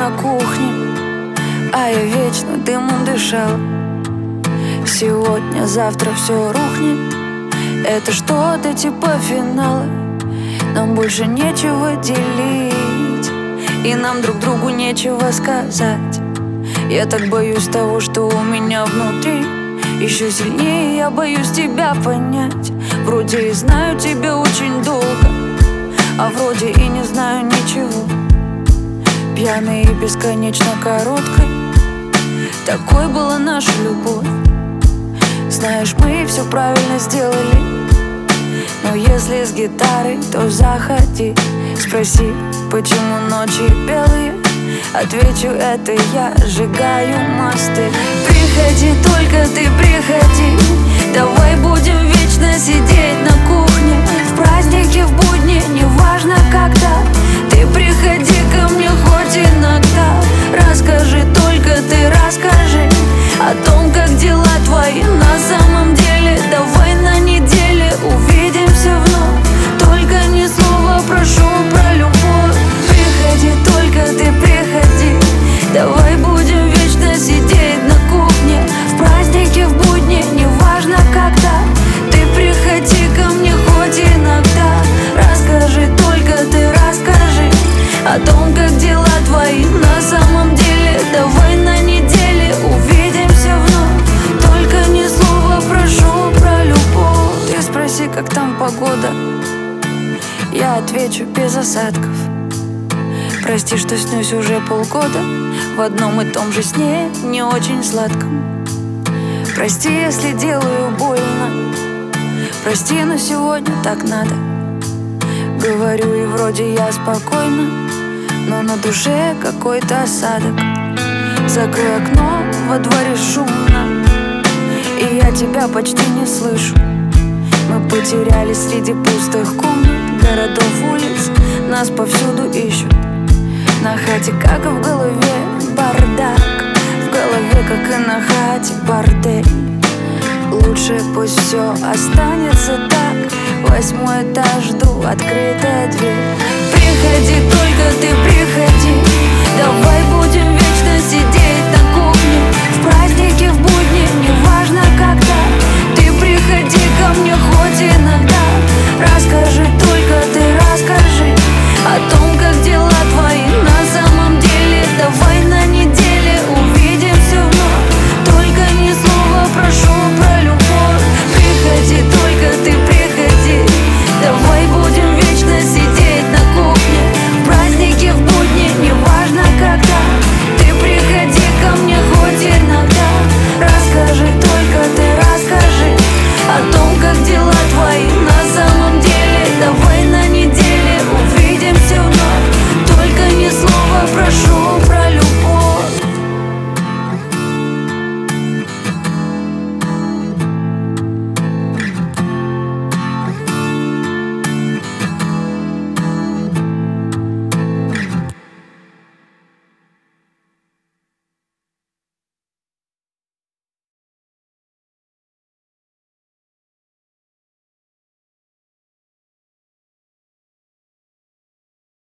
на кухне, а я вечно дымом дышала. Сегодня, завтра все рухнет. Это что-то типа финала. Нам больше нечего делить, и нам друг другу нечего сказать. Я так боюсь того, что у меня внутри. Еще сильнее я боюсь тебя понять. Вроде и знаю тебя очень долго, а вроде и не знаю ничего. Пьяной и бесконечно короткой такой была наша любовь. Знаешь, мы все правильно сделали, но если с гитарой, то заходи. Спроси, почему ночи белые. Отвечу, это я сжигаю мосты. Приходи, только ты приходи. Давай будем вечно сидеть на кухне. В праздники, в будни, неважно когда. Ты приходи ко мне хоть иногда. Расскажи, только ты расскажи о том, как дела твои на самом деле. Давай на неделе увидимся вновь. Только ни слова прошу про любовь. Приходи, только ты приходи. Давай будем вечно сидеть на кухне. В праздники, в будни, неважно когда. Ты приходи ко мне хоть иногда. Расскажи, только ты расскажи о том, как дела твои на самом деле. Давай на неделе увидимся вновь. Только ни слова прошу про любовь. Ты спроси, как там погода. Я отвечу, без осадков. Прости, что снюсь уже полгода в одном и том же сне, не очень сладком. Прости, если делаю больно. Прости, но сегодня так надо. Говорю, и вроде я спокойна, но на душе какой-то осадок. Закрой окно, во дворе шумно, и я тебя почти не слышу. Мы потерялись среди пустых комнат, городов, улиц. Нас повсюду ищут. На хате, как и в голове, бардак. В голове, как и на хате, бордель. Лучше пусть все останется так. 8-й этаж, жду, открытая дверь. Приходи, только ты приходи. Давай будем